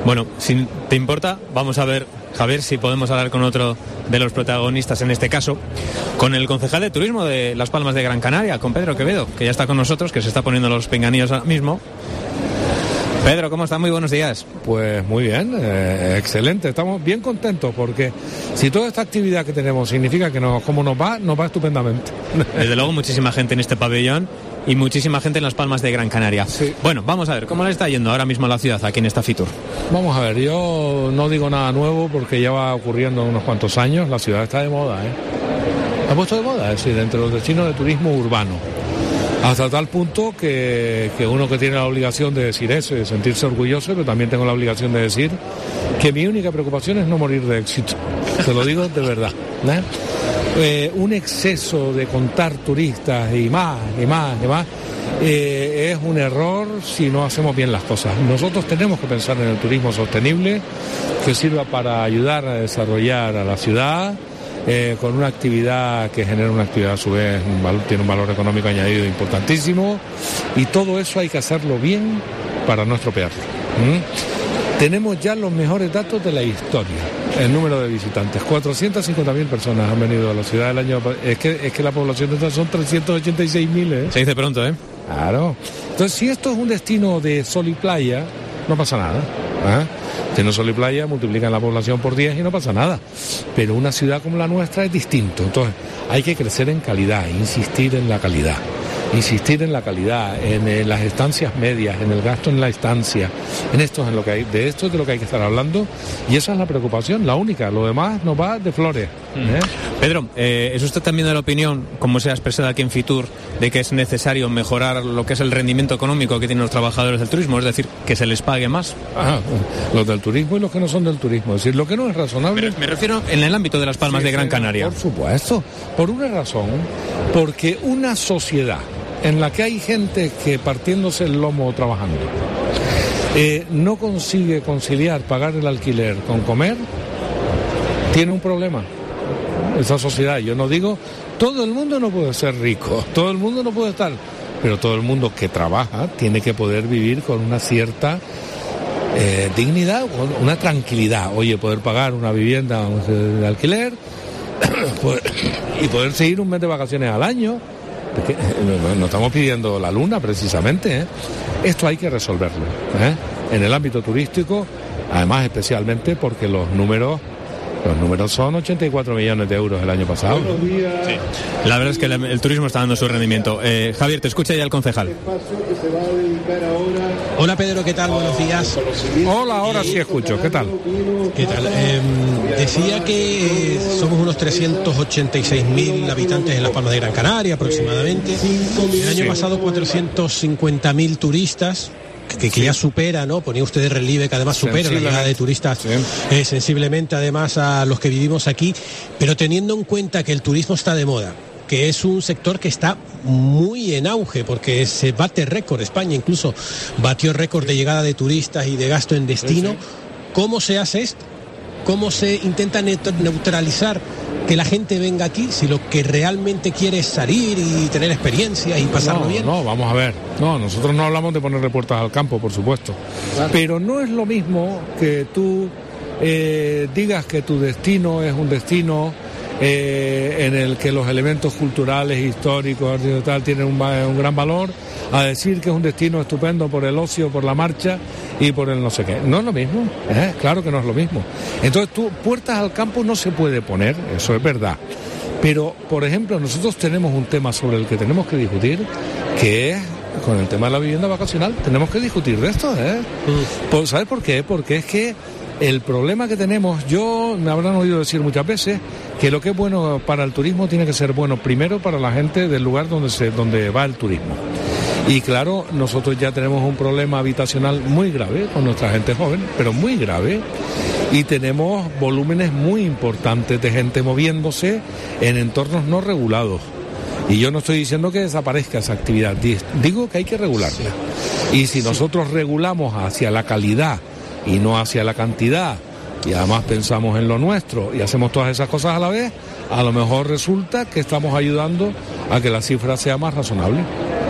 Bueno, si te importa, vamos a ver, Javier, si podemos hablar con otro de los protagonistas en este caso, con el concejal de turismo de Las Palmas de Gran Canaria, con Pedro Quevedo, que ya está con nosotros, que se está poniendo los pinganillos ahora mismo. Pedro, ¿cómo estás? Muy buenos días. Pues muy bien, excelente, estamos bien contentos porque si toda esta actividad que tenemos significa que nos va estupendamente. Desde luego muchísima gente en este pabellón y muchísima gente en Las Palmas de Gran Canaria. Sí. Bueno, vamos a ver, ¿cómo le está yendo ahora mismo a la ciudad aquí en esta Fitur? Vamos a ver, yo no digo nada nuevo porque ya va ocurriendo unos cuantos años, la ciudad está de moda, ¿Ha puesto de moda? Es decir, entre los destinos de turismo urbano. Hasta tal punto que uno que tiene la obligación de decir eso y de sentirse orgulloso, pero también tengo la obligación de decir que mi única preocupación es no morir de éxito. Te lo digo de verdad. Un exceso de contar turistas y más, es un error si no hacemos bien las cosas. Nosotros tenemos que pensar en el turismo sostenible, que sirva para ayudar a desarrollar a la ciudad, con una actividad que genera una actividad a su vez, tiene un valor económico añadido importantísimo, y todo eso hay que hacerlo bien para no estropearlo. Tenemos ya los mejores datos de la historia, el número de visitantes, 450.000 personas han venido a la ciudad el año, es que la población de esta son 386.000, Se dice pronto, Claro. Entonces, si esto es un destino de sol y playa, no pasa nada. Tiene sol y playa, multiplican la población por 10 y no pasa nada. Pero una ciudad como la nuestra es distinto. Entonces, hay que crecer en calidad, insistir en la calidad, en las estancias medias, en el gasto en la estancia, de esto es de lo que hay que estar hablando, y esa es la preocupación, la única, lo demás nos va de flores. Pedro, ¿es usted también de la opinión, como se ha expresado aquí en Fitur, de que es necesario mejorar lo que es el rendimiento económico que tienen los trabajadores del turismo, es decir, que se les pague más? Los del turismo y los que no son del turismo, es decir, lo que no es razonable. Me refiero en el ámbito de Las Palmas de Gran Canaria. Por supuesto, por una razón, porque una sociedad en la que hay gente que partiéndose el lomo trabajando no consigue conciliar pagar el alquiler con comer, tiene un problema. Esa sociedad, yo no digo, todo el mundo no puede ser rico, todo el mundo no puede estar, pero todo el mundo que trabaja tiene que poder vivir con una cierta dignidad, una tranquilidad. Oye, poder pagar una vivienda de alquiler y poder seguir un mes de vacaciones al año. No estamos pidiendo la luna precisamente, Esto hay que resolverlo, en el ámbito turístico, además especialmente porque los números son 84 millones de euros el año pasado. Sí. La verdad es que el turismo está dando su rendimiento. Javier, te escucha ya el concejal. Hola Pedro, ¿qué tal? Buenos días. Hola, ahora sí escucho, ¿qué tal? ¿Qué tal? Decía que somos unos 386.000 habitantes en Las Palmas de Gran Canaria aproximadamente. El año pasado 450.000 turistas. Que ya supera, ¿no? Ponía usted de relieve que además supera la llegada de turistas sensiblemente además a los que vivimos aquí, pero teniendo en cuenta que el turismo está de moda, que es un sector que está muy en auge porque se bate récord, España incluso batió récord de llegada de turistas y de gasto en destino. ¿Cómo se hace esto? ¿Cómo se intenta neutralizar que la gente venga aquí si lo que realmente quiere es salir y tener experiencia y pasarlo bien? No, vamos a ver. No, nosotros no hablamos de ponerle puertas al campo, por supuesto. Claro. Pero no es lo mismo que tú digas que tu destino es un destino en el que los elementos culturales, históricos, tal, tienen un gran valor, a decir que es un destino estupendo por el ocio, por la marcha y por el no sé qué. No es lo mismo, claro que no es lo mismo. Entonces puertas al campo no se puede poner, eso es verdad. Pero, por ejemplo, nosotros tenemos un tema sobre el que tenemos que discutir, que es con el tema de la vivienda vacacional. Tenemos que discutir de esto, ¿Sabes por qué? Porque es que el problema que tenemos, me habrán oído decir muchas veces que lo que es bueno para el turismo tiene que ser bueno primero para la gente del lugar donde va el turismo. Y claro, nosotros ya tenemos un problema habitacional muy grave con nuestra gente joven, pero muy grave, y tenemos volúmenes muy importantes de gente moviéndose en entornos no regulados. Y yo no estoy diciendo que desaparezca esa actividad, digo que hay que regularla. Y si nosotros regulamos hacia la calidad y no hacia la cantidad, y además pensamos en lo nuestro y hacemos todas esas cosas a la vez, a lo mejor resulta que estamos ayudando a que la cifra sea más razonable.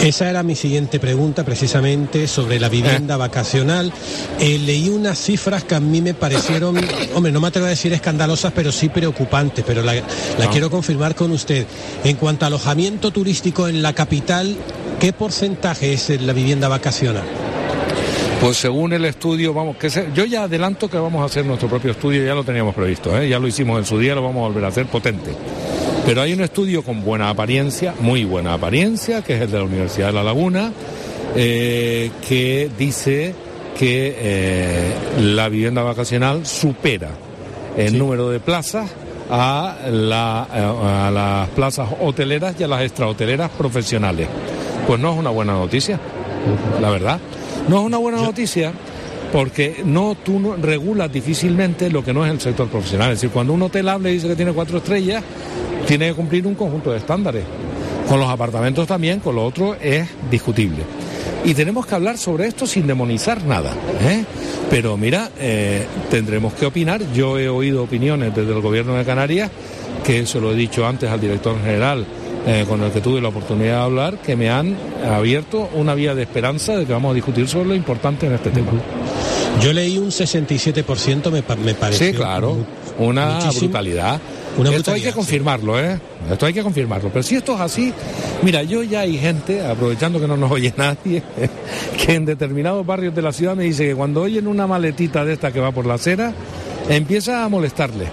Esa era mi siguiente pregunta, precisamente sobre la vivienda vacacional. Leí unas cifras que a mí me parecieron, hombre, no me atrevo a decir escandalosas, pero sí preocupantes, pero la quiero confirmar con usted. En cuanto a alojamiento turístico en la capital, ¿qué porcentaje es la vivienda vacacional? Pues según el estudio, yo ya adelanto que vamos a hacer nuestro propio estudio, ya lo teníamos previsto, ya lo hicimos en su día, lo vamos a volver a hacer potente. Pero hay un estudio con buena apariencia, muy buena apariencia, que es el de la Universidad de La Laguna, que dice que la vivienda vacacional supera el número de plazas a las plazas hoteleras y a las extrahoteleras profesionales. Pues no es una buena noticia, la verdad. No es una buena noticia porque tú regulas difícilmente lo que no es el sector profesional. Es decir, cuando un hotel habla y dice que tiene 4 estrellas, tiene que cumplir un conjunto de estándares. Con los apartamentos también, con lo otro es discutible. Y tenemos que hablar sobre esto sin demonizar nada, Pero mira, tendremos que opinar. Yo he oído opiniones desde el Gobierno de Canarias, que se lo he dicho antes al director general, con el que tuve la oportunidad de hablar, que me han abierto una vía de esperanza de que vamos a discutir sobre lo importante en este tema. Yo leí un 67%, me pareció. Sí, claro, una brutalidad. Esto hay que confirmarlo, Esto hay que confirmarlo. Pero si esto es así, mira, ya hay gente, aprovechando que no nos oye nadie, que en determinados barrios de la ciudad me dice que cuando oyen una maletita de esta que va por la acera, empieza a molestarle.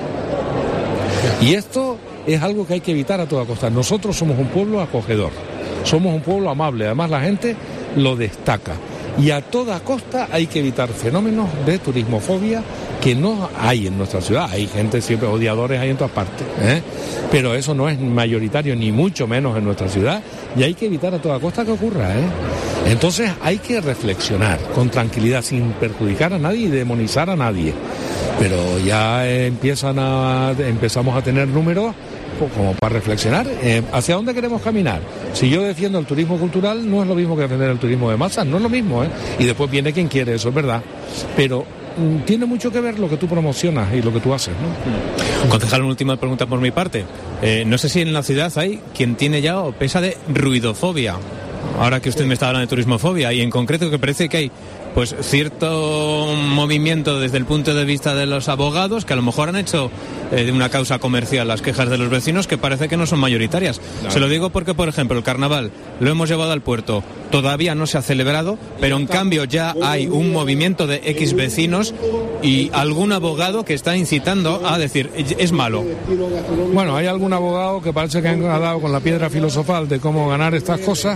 Y esto es algo que hay que evitar a toda costa. Nosotros somos un pueblo acogedor, somos un pueblo amable, además la gente lo destaca. Y a toda costa hay que evitar fenómenos de turismofobia que no hay en nuestra ciudad. Hay gente siempre, odiadores hay en todas partes, pero eso no es mayoritario, ni mucho menos en nuestra ciudad, y hay que evitar a toda costa que ocurra, Entonces hay que reflexionar con tranquilidad, sin perjudicar a nadie y demonizar a nadie. Pero ya empezamos a tener números como para reflexionar hacia dónde queremos caminar. Si yo defiendo el turismo cultural, no es lo mismo que defender el turismo de masas, no es lo mismo, Y después viene quien quiere, eso es verdad. Pero tiene mucho que ver lo que tú promocionas y lo que tú haces, ¿no? Concejal, una última pregunta por mi parte. No sé si en la ciudad hay quien tiene ya o pesa de ruidofobia. Ahora que usted me está hablando de turismofobia, y en concreto que parece que hay pues cierto movimiento desde el punto de vista de los abogados que a lo mejor han hecho de una causa comercial las quejas de los vecinos que parece que no son mayoritarias. Claro. Se lo digo porque, por ejemplo, el carnaval lo hemos llevado al puerto, todavía no se ha celebrado, pero en cambio ya hay un movimiento de X vecinos y algún abogado que está incitando a decir es malo. Bueno, hay algún abogado que parece que han dado con la piedra filosofal de cómo ganar estas cosas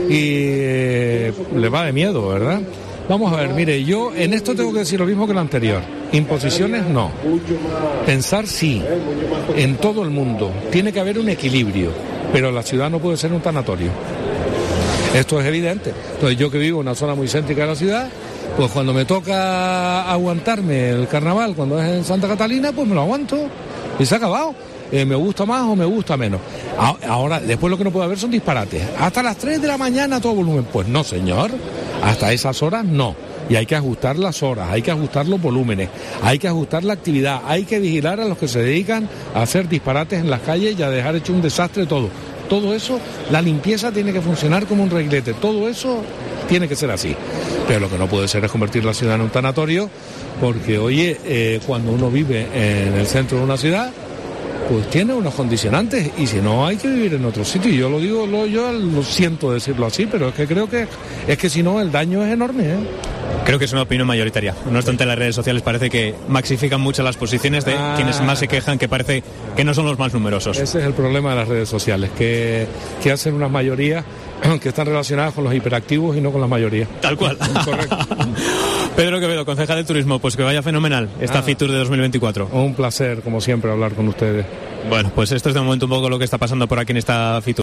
y le va de miedo, ¿verdad? Vamos a ver, mire, yo en esto tengo que decir lo mismo que lo anterior. Imposiciones no. Pensar sí. En todo el mundo tiene que haber un equilibrio, pero la ciudad no puede ser un tanatorio. Esto es evidente. Entonces yo que vivo en una zona muy céntrica de la ciudad, pues cuando me toca aguantarme el carnaval, cuando es en Santa Catalina, pues me lo aguanto y se ha acabado. Me gusta más o me gusta menos. Ahora, después lo que no puede haber son disparates. Hasta las 3 de la mañana todo volumen. Pues no, señor. Hasta esas horas no. Y hay que ajustar las horas, hay que ajustar los volúmenes, hay que ajustar la actividad, hay que vigilar a los que se dedican a hacer disparates en las calles y a dejar hecho un desastre todo. Todo eso, la limpieza tiene que funcionar como un reglete. Todo eso tiene que ser así. Pero lo que no puede ser es convertir la ciudad en un tanatorio, porque, oye, cuando uno vive en el centro de una ciudad, pues tiene unos condicionantes, y si no hay que vivir en otro sitio. Y yo lo digo, yo lo siento decirlo así, pero es que creo que si no el daño es enorme, Creo que es una opinión mayoritaria. No obstante, las redes sociales parece que maxifican mucho las posiciones de quienes más se quejan, que parece que no son los más numerosos. Ese es el problema de las redes sociales, que hacen unas mayorías que están relacionadas con los hiperactivos y no con la mayoría. Tal cual. Correcto. Pedro Quevedo, concejal de Turismo, pues que vaya fenomenal esta Fitur de 2024. Un placer, como siempre, hablar con ustedes. Bueno, pues esto es de momento un poco lo que está pasando por aquí en esta Fitur.